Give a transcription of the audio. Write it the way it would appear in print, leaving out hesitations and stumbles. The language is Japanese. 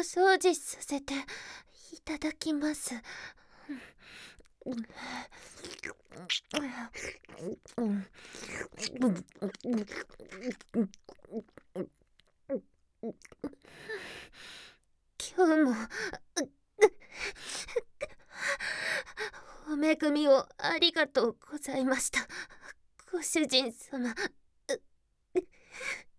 掃除させていただきます。今日もお恵みをありがとうございました、ご主人様。